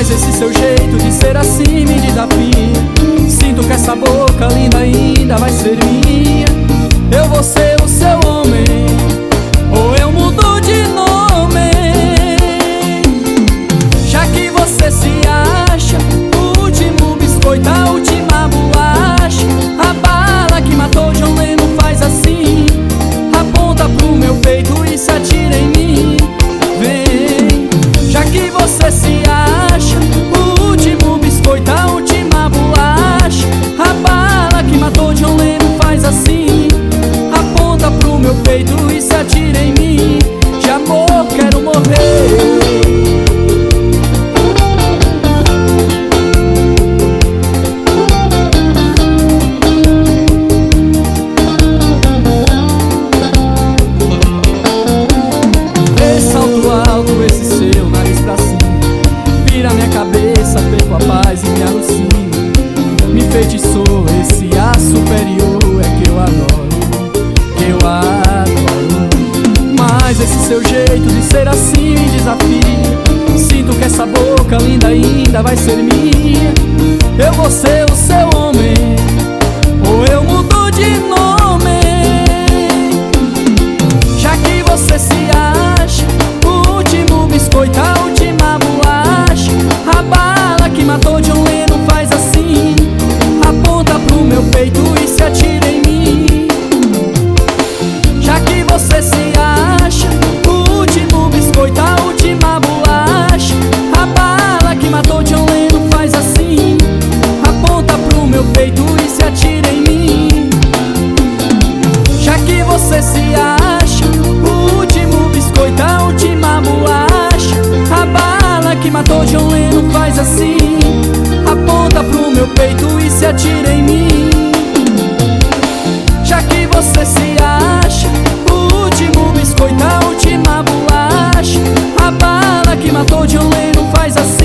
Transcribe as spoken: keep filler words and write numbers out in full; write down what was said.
Mas esse seu jeito de ser assim me desafia. Sinto que essa boca linda ainda vai ser minha. Eu vou ser o seu homem, ou eu mudo de nome. Já que você se acha o último biscoito, a última bolacha, a bala que matou John Lennon faz assim. Aponta pro meu peito e se atira em mim. Vem. Já que você se acha o último biscoito, a última bolacha, a bala que matou John Lennon faz assim. Aponta pro meu peito e se atira em mim. De amor quero morrer. Esse salto alto, esse seu nariz pra cima, vira minha cabeça, perco a paz e me alucina. Me enfeitiçou, esse ar superior é que eu adoro, que eu adoro. Mas esse seu jeito de ser assim me desafia. Sinto que essa boca linda ainda vai ser minha. Eu vou ser o seu homem, ou eu mudo de nome. Já que você se acha o último biscoito, a última bolacha, a bala que matou John Lennon faz assim. Aponta pro meu peito e se atira em mim. Já que você se acha o último biscoito, a última bolacha, a bala que matou John Lennon faz assim. Aponta pro meu peito e se atira em mim. Já que você se acha o último biscoito, a última bolacha, a bala que matou John Lennon faz assim. Aponta pro meu peito e se atira em mim. Já que você se acha o último biscoito, a última bolacha, a bala que matou John Lennon faz assim.